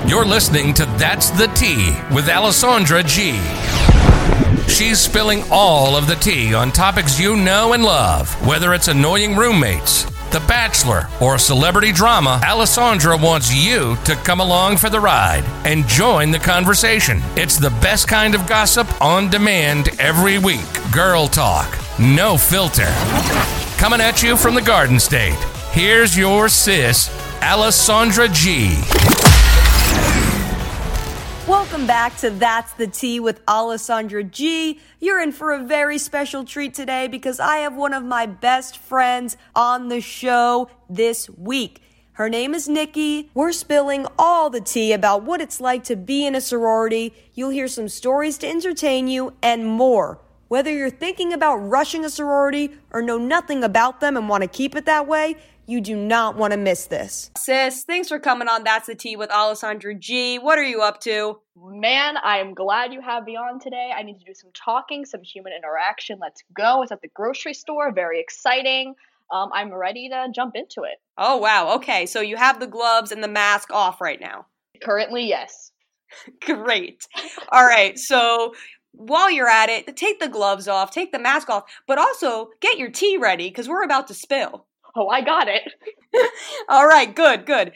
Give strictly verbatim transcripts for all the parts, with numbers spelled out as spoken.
You're listening to That's the Tea with Alessandra G. She's spilling all of the tea on topics you know and love. Whether it's annoying roommates, The Bachelor, or celebrity drama, Alessandra wants you to come along for the ride and join the conversation. It's the best kind of gossip on demand every week. Girl talk, no filter. Coming at you from the Garden State, here's your sis, Alessandra G. Welcome back to That's the Tea with Alessandra G. You're in for a very special treat today because I have one of my best friends on the show this week. Her name is Nikki. We're spilling all the tea about what it's like to be in a sorority. You'll hear some stories to entertain you and more. Whether you're thinking about rushing a sorority or know nothing about them and want to keep it that way, you do not want to miss this. Sis, thanks for coming on That's the Tea with Alessandra G. What are you up to? Man, I am glad you have me on today. I need to do some talking, some human interaction. Let's go. It's at the grocery store. Very exciting. Um, I'm ready to jump into it. Oh, wow. Okay, so you have the gloves and the mask off right now. Currently, yes. Great. All right, so while you're at it, take the gloves off, take the mask off, but also get your tea ready because we're about to spill. Oh, I got it. All right, good, good.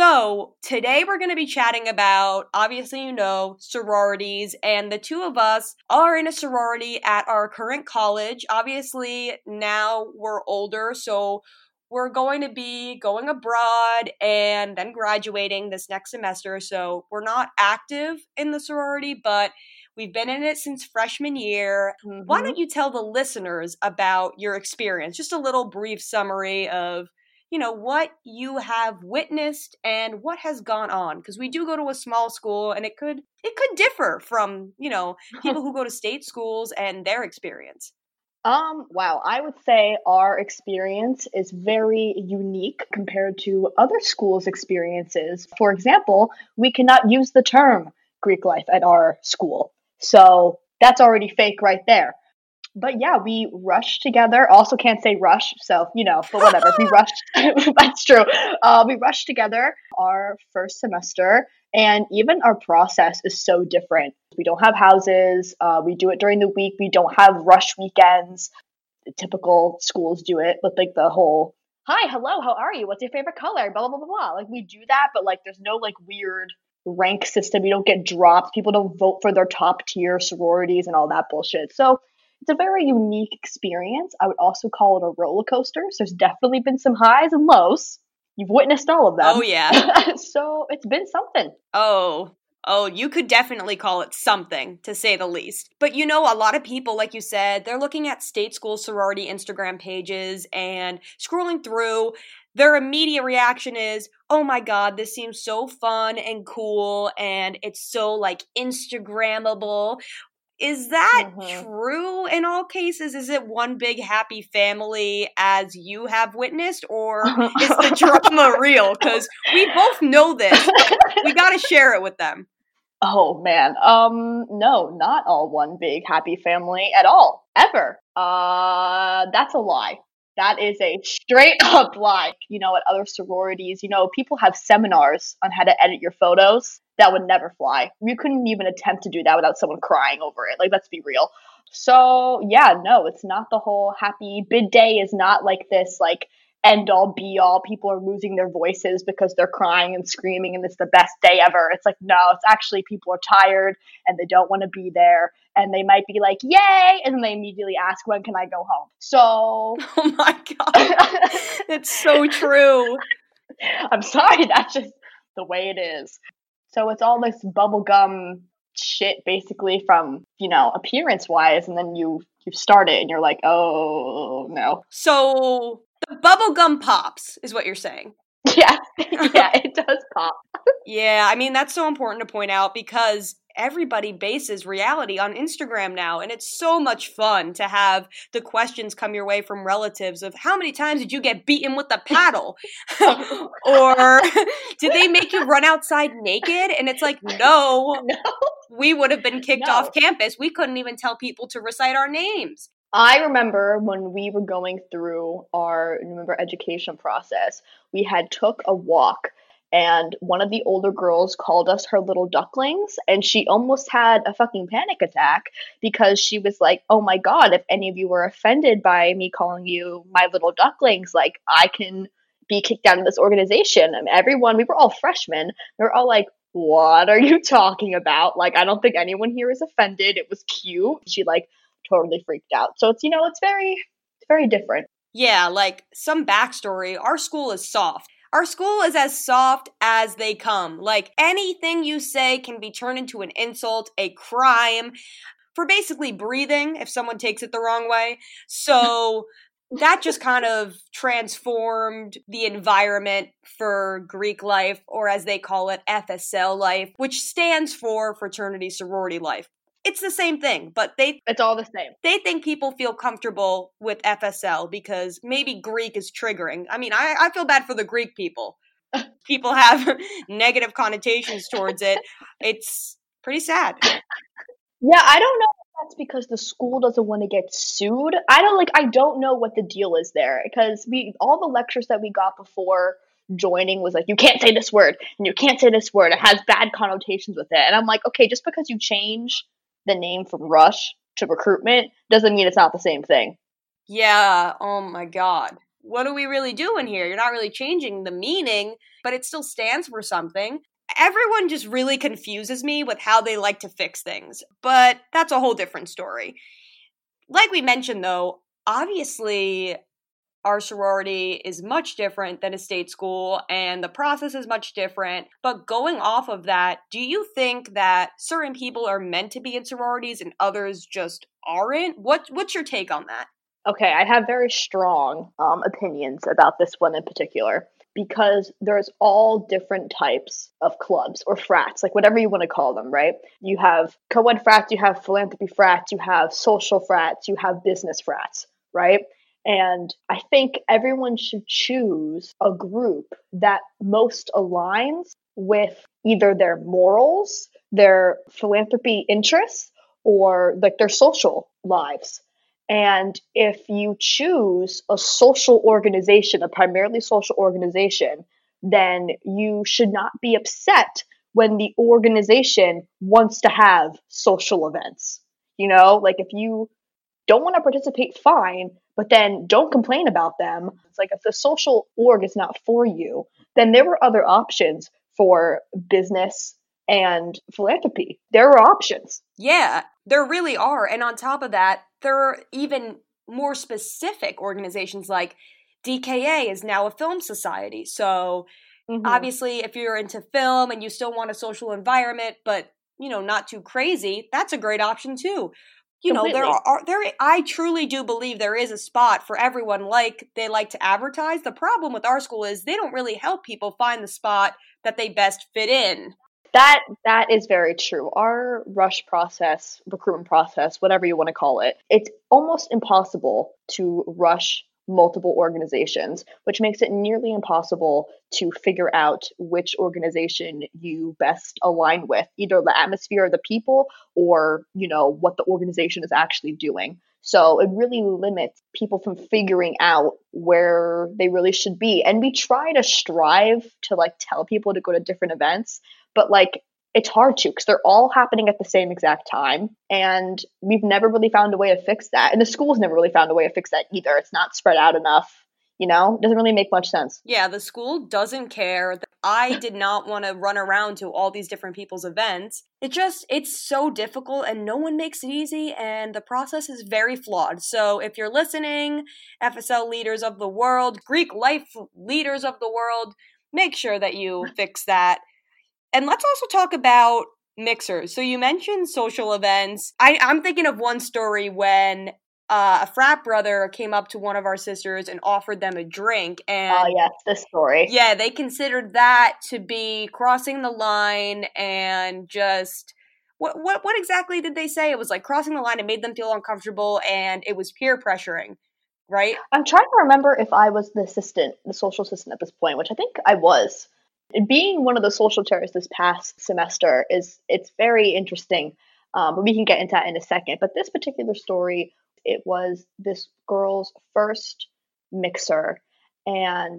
So today we're going to be chatting about, obviously, you know, sororities, and the two of us are in a sorority at our current college. Obviously, now we're older, so we're going to be going abroad and then graduating this next semester. So we're not active in the sorority, but we've been in it since freshman year. Mm-hmm. Why don't you tell the listeners about your experience? Just a little brief summary of, you know, what you have witnessed and what has gone on. Because we do go to a small school and it could it could differ from, you know, people who go to state schools and their experience. Um, wow, I would say our experience is very unique compared to other schools' experiences. For example, we cannot use the term Greek life at our school. So that's already fake right there. But yeah, we rushed together. Also can't say rush, so, you know, but whatever. We rushed. That's true. Uh, we rushed together our first semester, and even our process is so different. We don't have houses. Uh, we do it during the week. We don't have rush weekends. The typical schools do it with like the whole, hi, hello, how are you? What's your favorite color? Blah, blah, blah, blah. Like we do that, but like there's no like weird rank system. You don't get dropped. People don't vote for their top tier sororities and all that bullshit. So it's a very unique experience. I would also call it a roller coaster. So there's definitely been some highs and lows. You've witnessed all of them. Oh, yeah. So it's been something. Oh, oh, you could definitely call it something, to say the least. But you know, a lot of people, like you said, they're looking at state school sorority Instagram pages and scrolling through. Their immediate reaction is, oh my God, this seems so fun and cool, and it's so, like, Instagrammable. Is that mm-hmm. true in all cases? Is it one big happy family as you have witnessed, or is the drama real? Because we both know this, but we got to share it with them. Oh, man. Um, no, not all one big happy family at all, ever. Uh, that's a lie. That is a straight up lie. You know, at other sororities, you know, people have seminars on how to edit your photos. That would never fly. You couldn't even attempt to do that without someone crying over it. Like, let's be real. So, yeah, no, it's not the whole happy bid day is not like this, like, end all be all. People are losing their voices because they're crying and screaming and it's the best day ever. It's like, no, it's actually people are tired and they don't want to be there. And they might be like, yay! And then they immediately ask, when can I go home? So. Oh my God. It's so true. I'm sorry. That's just the way it is. So it's all this bubblegum shit basically from, you know, appearance wise. And then you, you start it and you're like, oh, no. So the bubblegum pops is what you're saying. Yeah. Yeah, it does pop. Yeah, I mean, that's so important to point out because everybody bases reality on Instagram now, and it's so much fun to have the questions come your way from relatives of how many times did you get beaten with a paddle? Or did they make you run outside naked? And it's like, no, no. We would have been kicked no. off campus. We couldn't even tell people to recite our names. I remember when we were going through our remember education process, we had took a walk and one of the older girls called us her little ducklings, and she almost had a fucking panic attack because she was like, oh my god, if any of you were offended by me calling you my little ducklings, like, I can be kicked out of this organization. And everyone, we were all freshmen, they were all like, what are you talking about? Like, I don't think anyone here is offended. It was cute. She like totally freaked out. So it's, you know, it's very, it's very different. Yeah, like some backstory. Our school is soft. Our school is as soft as they come. Like anything you say can be turned into an insult, a crime, for basically breathing if someone takes it the wrong way. So that just kind of transformed the environment for Greek life, or as they call it, F S L life, which stands for fraternity sorority life. It's the same thing, but they It's all the same. they think people feel comfortable with F S L because maybe Greek is triggering. I mean, I, I feel bad for the Greek people. People have negative connotations towards it. It's pretty sad. Yeah, I don't know if that's because the school doesn't want to get sued. I don't like I don't know what the deal is there, because we all the lectures that we got before joining was like, you can't say this word and you can't say this word. It has bad connotations with it. And I'm like, okay, just because you change the name from Rush to recruitment doesn't mean it's not the same thing. Yeah, oh my god. What are we really doing here? You're not really changing the meaning, but it still stands for something. Everyone just really confuses me with how they like to fix things, but that's a whole different story. Like we mentioned, though, obviously our sorority is much different than a state school, and the process is much different. But going off of that, do you think that certain people are meant to be in sororities and others just aren't? What What's your take on that? Okay, I have very strong um, opinions about this one in particular, because there's all different types of clubs or frats, like whatever you want to call them, right? You have co-ed frats, you have philanthropy frats, you have social frats, you have business frats, right? And I think everyone should choose a group that most aligns with either their morals, their philanthropy interests, or like their social lives. And if you choose a social organization, a primarily social organization, then you should not be upset when the organization wants to have social events. You know, like if you don't want to participate, fine, but then don't complain about them. It's like if the social org is not for you, then there were other options for business and philanthropy. There are options. Yeah, there really are. And on top of that, there are even more specific organizations like D K A is now a film society. So mm-hmm. obviously, if you're into film and you still want a social environment, but, you know, not too crazy, that's a great option too. You Completely. know, there are there. I truly do believe there is a spot for everyone. Like they like to advertise. The problem with our school is they don't really help people find the spot that they best fit in. That that is very true. Our rush process, recruitment process, whatever you want to call it, it's almost impossible to rush multiple organizations, which makes it nearly impossible to figure out which organization you best align with, either the atmosphere of the people or, you know, what the organization is actually doing. So it really limits people from figuring out where they really should be. And we try to strive to like tell people to go to different events, but like it's hard to, because they're all happening at the same exact time. And we've never really found a way to fix that. And the school's never really found a way to fix that either. It's not spread out enough. You know, it doesn't really make much sense. Yeah, the school doesn't care. I did not want to run around to all these different people's events. It just, it's so difficult and no one makes it easy, and the process is very flawed. So if you're listening, F S L leaders of the world, Greek life leaders of the world, make sure that you fix that. And let's also talk about mixers. So you mentioned social events. I, I'm thinking of one story when uh, a frat brother came up to one of our sisters and offered them a drink. And oh, yes, this story. Yeah, they considered that to be crossing the line and just... What, what, what exactly did they say? It was like crossing the line and made them feel uncomfortable, and it was peer pressuring, right? I'm trying to remember if I was the assistant, the social assistant at this point, which I think I was. Being one of the social chairs this past semester is it's very interesting, um, but we can get into that in a second. But this particular story, it was this girl's first mixer, and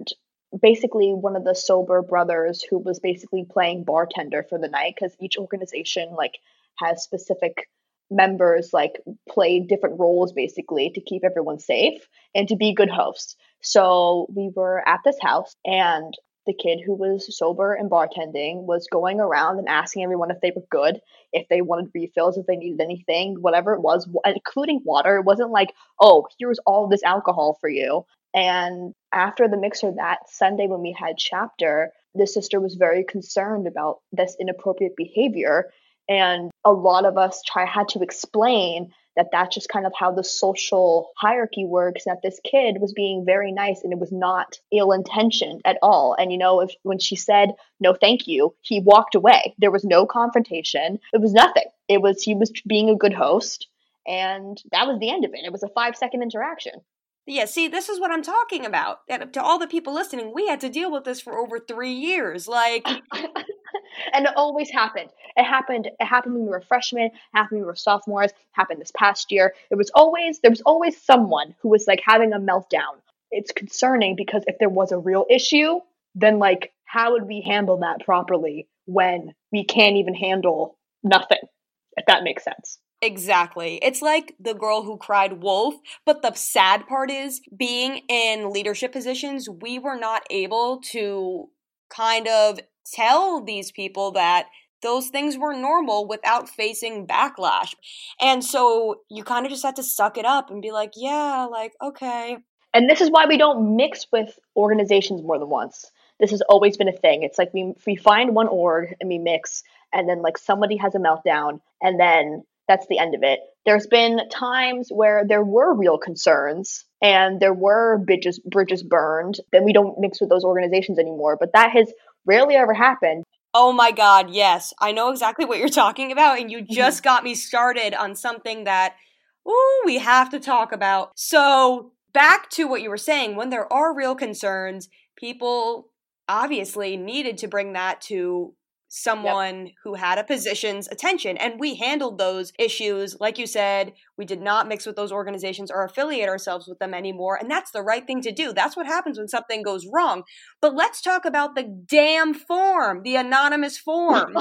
basically one of the sober brothers who was basically playing bartender for the night, because each organization like has specific members like play different roles basically to keep everyone safe and to be good hosts. So we were at this house, and the kid who was sober and bartending was going around and asking everyone if they were good, if they wanted refills, if they needed anything, whatever it was, including water. It wasn't like, oh, here's all this alcohol for you. And after the mixer that Sunday when we had chapter, the sister was very concerned about this inappropriate behavior. And a lot of us try had to explain that that's just kind of how the social hierarchy works, that this kid was being very nice and it was not ill-intentioned at all. And, you know, if when she said, no, thank you, he walked away. There was no confrontation. It was nothing. It was, he was being a good host. And that was the end of it. It was a five second interaction. Yeah, see, this is what I'm talking about. And to all the people listening, we had to deal with this for over three years. Like, and it always happened. It happened. It happened when we were freshmen. It happened when we were sophomores. It happened this past year. It was always there was always someone who was like having a meltdown. It's concerning because if there was a real issue, then like how would we handle that properly when we can't even handle nothing? If that makes sense. Exactly. It's like the girl who cried wolf, but the sad part is being in leadership positions, we were not able to kind of tell these people that those things were normal without facing backlash. And so you kind of just had to suck it up and be like, yeah, like, okay. And this is why we don't mix with organizations more than once. This has always been a thing. It's like we we find one org and we mix, and then like somebody has a meltdown, and then that's the end of it. There's been times where there were real concerns and there were bridges bridges burned. Then we don't mix with those organizations anymore. But that has rarely ever happened. Oh my God, yes. I know exactly what you're talking about, and you just got me started on something that, ooh, we have to talk about. So back to what you were saying, when there are real concerns, people obviously needed to bring that to someone yep. who had a position's attention. And we handled those issues. Like you said, we did not mix with those organizations or affiliate ourselves with them anymore. And that's the right thing to do. That's what happens when something goes wrong. But let's talk about the damn form, the anonymous form.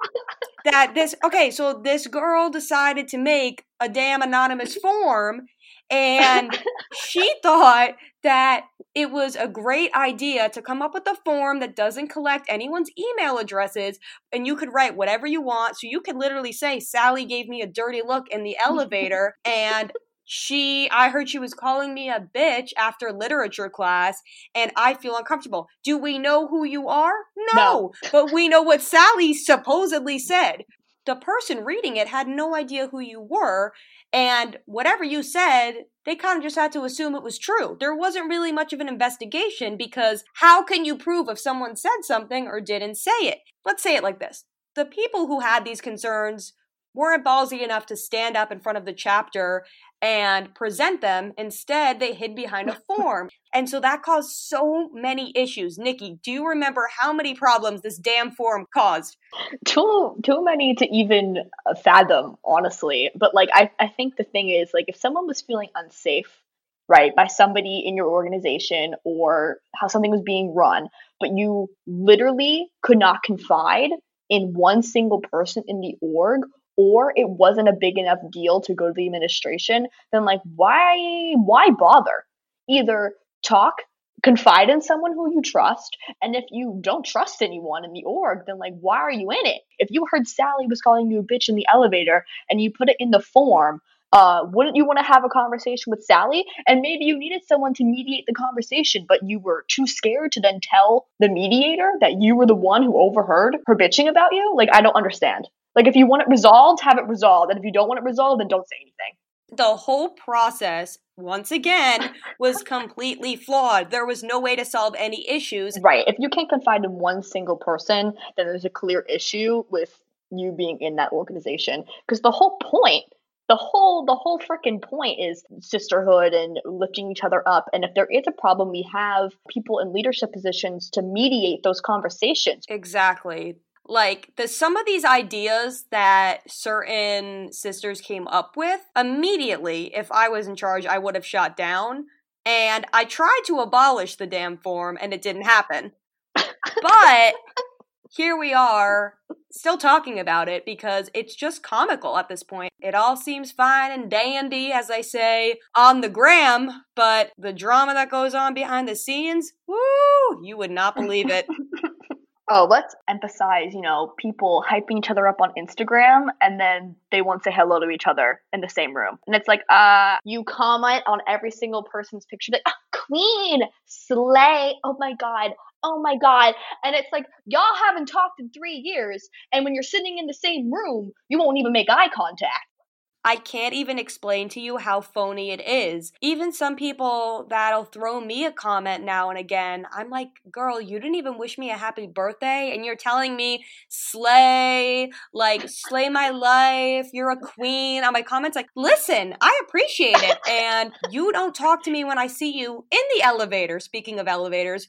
that this, okay, so this girl decided to make a damn anonymous form, and she thought that it was a great idea to come up with a form that doesn't collect anyone's email addresses, and you could write whatever you want. So you could literally say, Sally gave me a dirty look in the elevator, and she, I heard she was calling me a bitch after literature class, and I feel uncomfortable. Do we know who you are? No, no. But we know what Sally supposedly said. The person reading it had no idea who you were, and whatever you said, they kind of just had to assume it was true. There wasn't really much of an investigation, because how can you prove if someone said something or didn't say it? Let's say it like this. The people who had these concerns weren't ballsy enough to stand up in front of the chapter and present them. Instead, they hid behind a form. And so that caused so many issues. Nikki, do you remember how many problems this damn form caused? Too too many to even fathom, honestly. But like, I, I think the thing is, like, if someone was feeling unsafe, right, by somebody in your organization or how something was being run, but you literally could not confide in one single person in the org, or it wasn't a big enough deal to go to the administration, then like, why, why bother? Either talk, confide in someone who you trust, and if you don't trust anyone in the org, then like, why are you in it? If you heard Sally was calling you a bitch in the elevator and you put it in the form, uh, wouldn't you want to have a conversation with Sally? And maybe you needed someone to mediate the conversation, but you were too scared to then tell the mediator that you were the one who overheard her bitching about you? Like, I don't understand. Like, if you want it resolved, have it resolved. And if you don't want it resolved, then don't say anything. The whole process, once again, was completely flawed. There was no way to solve any issues. Right. If you can't confide in one single person, then there's a clear issue with you being in that organization. Because the whole point, the whole, the whole freaking point is sisterhood and lifting each other up. And if there is a problem, we have people in leadership positions to mediate those conversations. Exactly. Like, the some of these ideas that certain sisters came up with, immediately, if I was in charge, I would have shot down. And I tried to abolish the damn form, and it didn't happen. But here we are, still talking about it, because it's just comical at this point. It all seems fine and dandy, as I say, on the gram, but the drama that goes on behind the scenes, woo, you would not believe it. Oh, let's emphasize, you know, people hyping each other up on Instagram and then they won't say hello to each other in the same room. And it's like, uh, you comment on every single person's picture, like, oh, queen, slay, oh my God, oh my God. And it's like, y'all haven't talked in three years. And when you're sitting in the same room, you won't even make eye contact. I can't even explain to you how phony it is. Even some people that'll throw me a comment now and again, I'm like, girl, you didn't even wish me a happy birthday, and you're telling me, slay, like, slay my life, you're a queen. On my comments, like, listen, I appreciate it, and you don't talk to me when I see you in the elevator, speaking of elevators.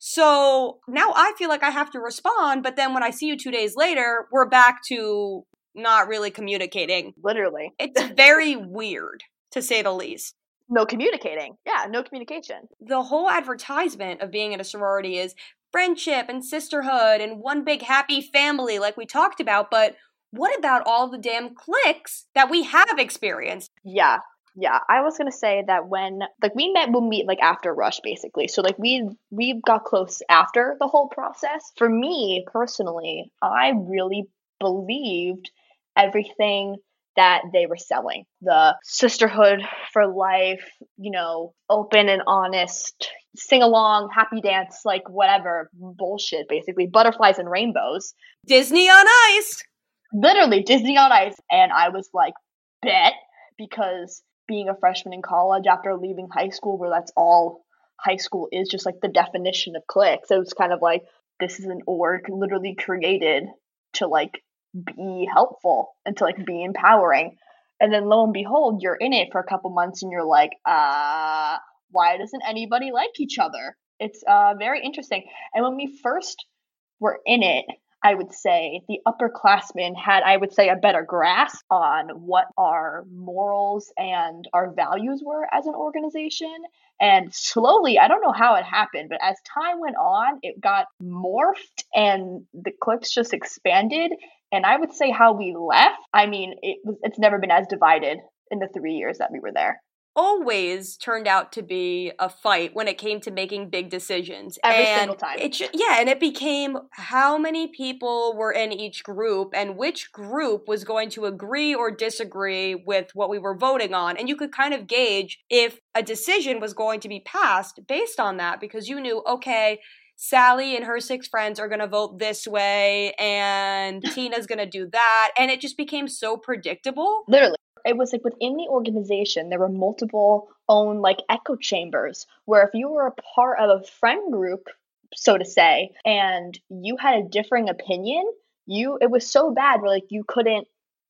So now I feel like I have to respond, but then when I see you two days later, we're back to not really communicating. Literally. It's very weird, to say the least. No communicating. Yeah, no communication. The whole advertisement of being in a sorority is friendship and sisterhood and one big happy family like we talked about, but what about all the damn cliques that we have experienced? Yeah. Yeah, I was gonna say that when, like, we met when we, like, after Rush, basically. So, like, we we got close after the whole process. For me, personally, I really believed everything that they were selling. The sisterhood for life, you know, open and honest, sing along, happy dance, like, whatever, bullshit, basically. Butterflies and rainbows. Disney on Ice! Literally, Disney on Ice. And I was like, bet, because being a freshman in college after leaving high school, where that's all high school is, just like the definition of cliques. So it's kind of like, this is an org literally created to, like, be helpful and to, like, be empowering. And then lo and behold, you're in it for a couple months and you're like, uh, why doesn't anybody like each other? It's uh very interesting. And when we first were in it, I would say the upperclassmen had, I would say, a better grasp on what our morals and our values were as an organization. And slowly, I don't know how it happened, but as time went on, it got morphed and the cliques just expanded. And I would say how we left, I mean, it was, it's never been as divided in the three years that we were there. Always turned out to be a fight when it came to making big decisions. Every and single time. It, yeah, and it became how many people were in each group and which group was going to agree or disagree with what we were voting on. And you could kind of gauge if a decision was going to be passed based on that, because you knew, okay, Sally and her six friends are going to vote this way and Tina's going to do that. And it just became so predictable. Literally. It was like within the organization, there were multiple own, like, echo chambers where if you were a part of a friend group, so to say, and you had a differing opinion, you it was so bad where, like, you couldn't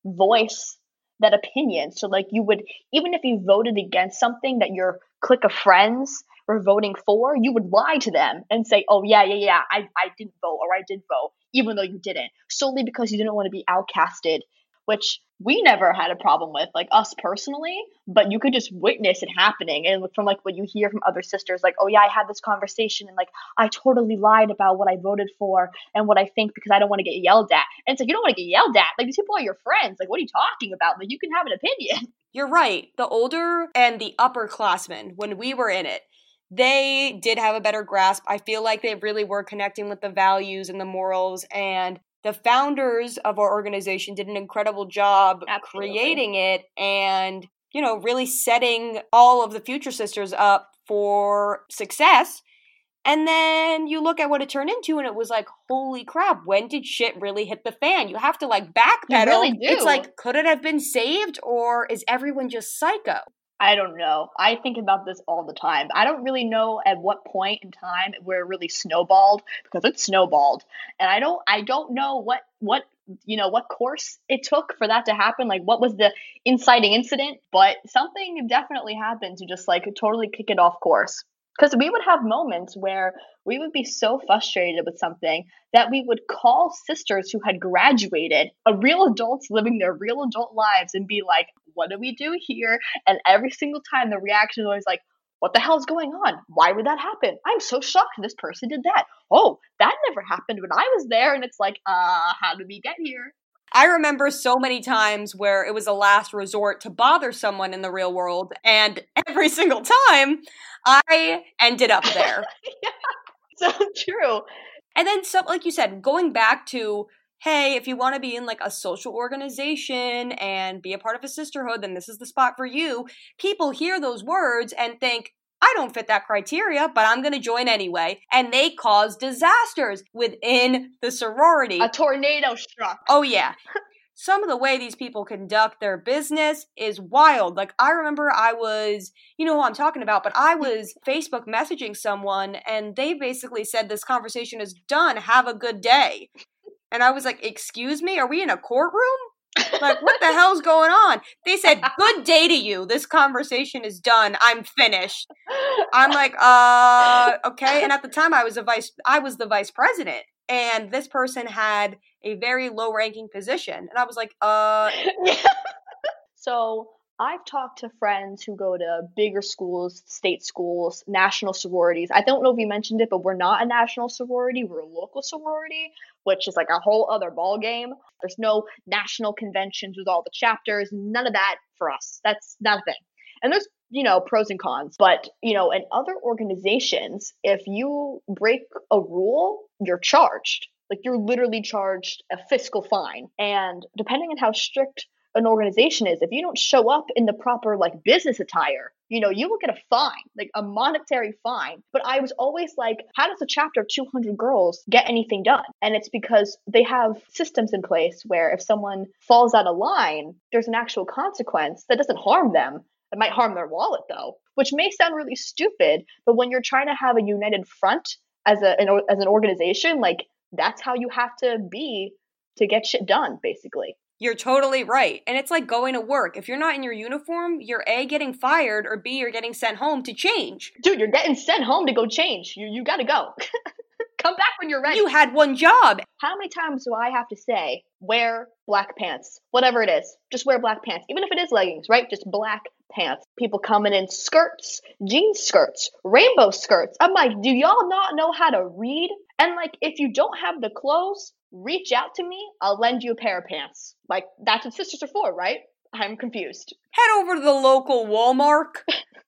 voice that opinion. So, like, you would, even if you voted against something that your clique of friends were voting for, you would lie to them and say, oh, yeah, yeah, yeah, I, I didn't vote, or I did vote, even though you didn't, solely because you didn't want to be outcasted, which we never had a problem with, like, us personally, but you could just witness it happening. And from, like, what you hear from other sisters, like, oh yeah, I had this conversation and, like, I totally lied about what I voted for and what I think because I don't want to get yelled at. And it's like, you don't want to get yelled at. Like, these people are your friends. Like, what are you talking about? Like, you can have an opinion. You're right. The older and the upperclassmen, when we were in it, they did have a better grasp. I feel like they really were connecting with the values and the morals, and the founders of our organization did an incredible job Absolutely. creating it and, you know, really setting all of the future sisters up for success. And then you look at what it turned into and it was like, holy crap, when did shit really hit the fan? You have to, like, backpedal. You really do. It's like, could it have been saved, or is everyone just psycho? I don't know. I think about this all the time. I don't really know at what point in time where it really snowballed, because it snowballed. And I don't I don't know what what you know what course it took for that to happen, like what was the inciting incident, but something definitely happened to just, like, totally kick it off course. Because we would have moments where we would be so frustrated with something that we would call sisters who had graduated, a real adults living their real adult lives, and be like, what do we do here? And every single time the reaction was always like, what the hell's going on? Why would that happen? I'm so shocked this person did that. Oh, that never happened when I was there. And it's like, uh, how did we get here? I remember so many times where it was a last resort to bother someone in the real world, and every single time I ended up there. Yeah, so true. And then, so, like you said, going back to, hey, if you want to be in like a social organization and be a part of a sisterhood, then this is the spot for you. People hear those words and think, I don't fit that criteria, but I'm going to join anyway. And they cause disasters within the sorority. A tornado struck. Oh, yeah. Some of the way these people conduct their business is wild. Like, I remember I was, you know who I'm talking about, but I was Facebook messaging someone, and they basically said, this conversation is done. Have a good day. And I was like, excuse me? Are we in a courtroom? Like, what the hell's going on? They said, good day to you. This conversation is done. I'm finished. I'm like, uh, okay. And at the time I was a vice, I was the vice president, and this person had a very low ranking position. And I was like, uh. So I've talked to friends who go to bigger schools, state schools, national sororities. I don't know if you mentioned it, but we're not a national sorority. We're a local sorority, which is like a whole other ball game. There's no national conventions with all the chapters. None of that for us. That's not a thing. And there's, you know, pros and cons. But, you know, in other organizations, if you break a rule, you're charged. Like, you're literally charged a fiscal fine. And depending on how strict an organization is, if you don't show up in the proper like business attire, you know, you will get a fine, like a monetary fine. But I was always like, how does a chapter of two hundred girls get anything done? And it's because they have systems in place where if someone falls out of line, there's an actual consequence that doesn't harm them. It might harm their wallet though, which may sound really stupid, but when you're trying to have a united front as a an, as an organization, like that's how you have to be to get shit done, basically. You're totally right. And it's like going to work. If you're not in your uniform, you're A, getting fired, or B, you're getting sent home to change. Dude, you're getting sent home to go change. You you gotta go. Come back when you're ready. You had one job. How many times do I have to say, wear black pants? Whatever it is, just wear black pants. Even if it is leggings, right? Just black pants. People coming in skirts, jean skirts, rainbow skirts. I'm like, do y'all not know how to read? And like, if you don't have the clothes, reach out to me. I'll lend you a pair of pants. Like, that's what sisters are for, right? I'm confused. Head over to the local Walmart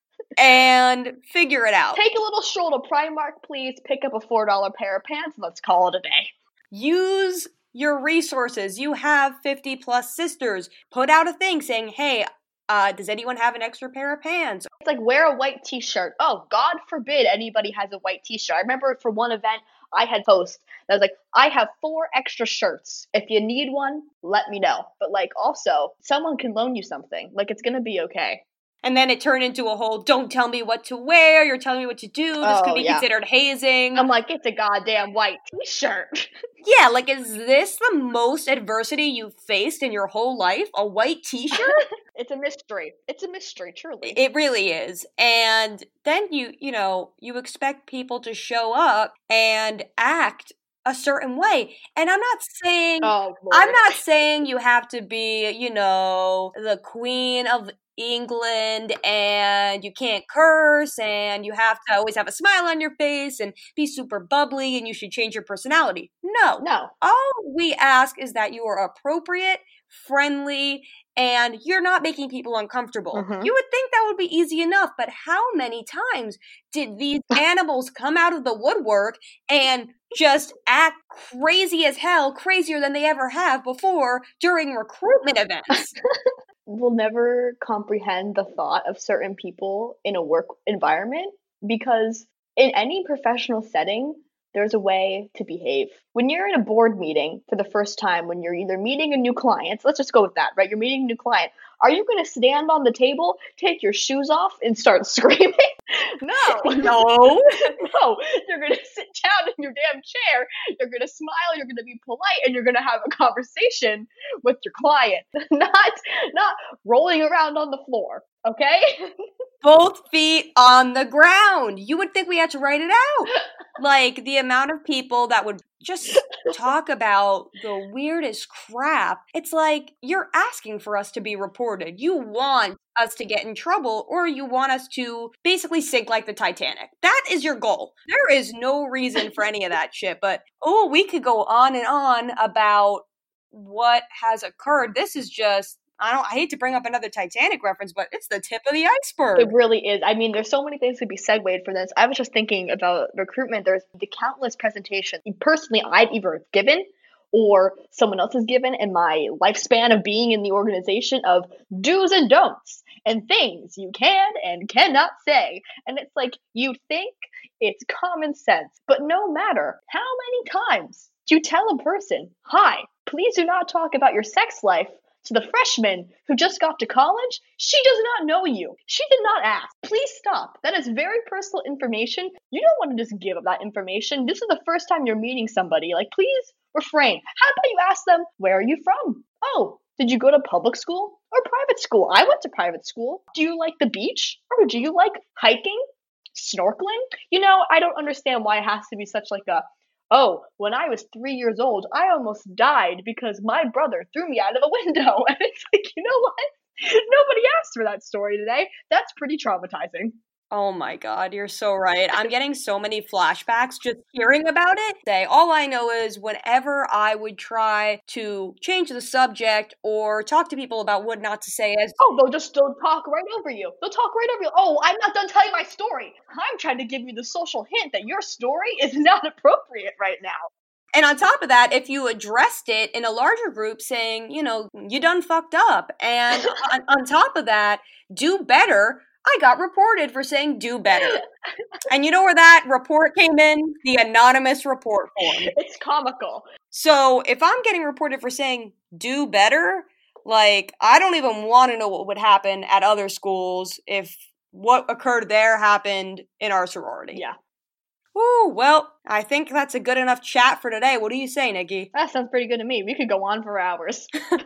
and figure it out. Take a little stroll to Primark, please. Pick up a four dollar pair of pants and let's call it a day. Use your resources. You have fifty plus sisters. Put out a thing saying, hey, uh, does anyone have an extra pair of pants? It's like, wear a white t-shirt. Oh, God forbid anybody has a white t-shirt. I remember for one event, I had post that was like, I have four extra shirts. If you need one, let me know. But like, also, someone can loan you something. Like, it's going to be okay. And then it turned into a whole, don't tell me what to wear, you're telling me what to do, this Oh, could be yeah. considered hazing. I'm like, it's a goddamn white t-shirt. Yeah, like, is this the most adversity you've faced in your whole life? A white t-shirt? It's a mystery. It's a mystery, truly. It really is. And then you, you know, you expect people to show up and act a certain way. And I'm not saying, Oh, Lord. I'm not saying you have to be, you know, the queen of England and you can't curse and you have to always have a smile on your face and be super bubbly and you should change your personality. No. No. All we ask is that you are appropriate, friendly, and you're not making people uncomfortable. Mhm. You would think that would be easy enough, but how many times did these animals come out of the woodwork and just act crazy as hell, crazier than they ever have before during recruitment events? We'll never comprehend the thought of certain people in a work environment because in any professional setting, there's a way to behave. When you're in a board meeting for the first time, when you're either meeting a new client, let's just go with that, right? You're meeting a new client. Are you going to stand on the table, take your shoes off, and start screaming? No. No. No. You're going to sit down in your damn chair. You're going to smile. You're going to be polite, and you're going to have a conversation with your client. Not, not rolling around on the floor. Okay? both feet on the ground. You would think we had to write it out. Like, the amount of people that would just talk about the weirdest crap. It's like, you're asking for us to be reported. You want us to get in trouble, or you want us to basically sink like the Titanic. That is your goal. There is no reason for any of that shit. But, oh, we could go on and on about what has occurred. This is just, I don't, I hate to bring up another Titanic reference, but it's the tip of the iceberg. It really is. I mean, there's so many things to be segued for this. I was just thinking about recruitment. There's the countless presentations personally I've either given or someone else has given in my lifespan of being in the organization of do's and don'ts and things you can and cannot say. And it's like, you think it's common sense, but no matter how many times you tell a person, hi, please do not talk about your sex life to the freshman who just got to college, she does not know you. She did not ask. Please stop. That is very personal information. You don't want to just give up that information. This is the first time you're meeting somebody. Like, please refrain. How about you ask them, where are you from? Oh, did you go to public school or private school? I went to private school. Do you like the beach or do you like hiking, snorkeling? You know, I don't understand why it has to be such like a, oh, when I was three years old, I almost died because my brother threw me out of a window. And it's like, you know what? Nobody asked for that story today. That's pretty traumatizing. Oh my God, you're so right. I'm getting so many flashbacks just hearing about it. Say, all I know is whenever I would try to change the subject or talk to people about what not to say as, oh, they'll just they'll talk right over you. They'll talk right over you. Oh, I'm not done telling my story. I'm trying to give you the social hint that your story is not appropriate right now. And on top of that, if you addressed it in a larger group saying, you know, you done fucked up. And on, on top of that, do better. I got reported for saying do better. And you know where that report came in? The anonymous report form. It's comical. So if I'm getting reported for saying do better, like, I don't even want to know what would happen at other schools if what occurred there happened in our sorority. Yeah. Ooh, well, I think that's a good enough chat for today. What do you say, Nikki? That sounds pretty good to me. We could go on for hours.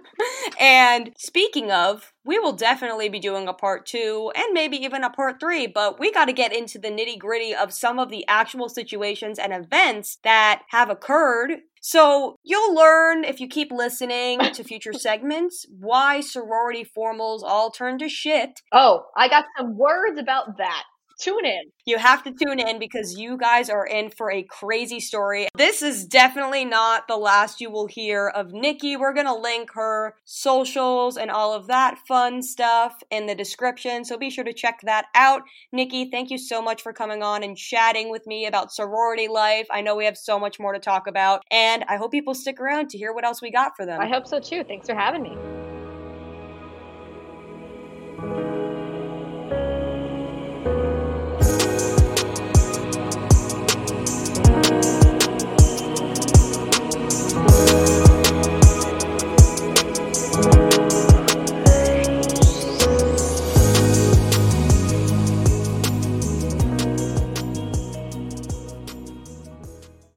And speaking of, we will definitely be doing a part two and maybe even a part three, but we got to get into the nitty gritty of some of the actual situations and events that have occurred. So you'll learn, if you keep listening to future segments, why sorority formals all turn to shit. Oh, I got some words about that. Tune in. You have to tune in because you guys are in for a crazy story. This is definitely not the last you will hear of Nikki. We're going to link her socials and all of that fun stuff in the description, so be sure to check that out. Nikki, thank you so much for coming on and chatting with me about sorority life. I know we have so much more to talk about, and I hope people stick around to hear what else we got for them. I hope so too. Thanks for having me.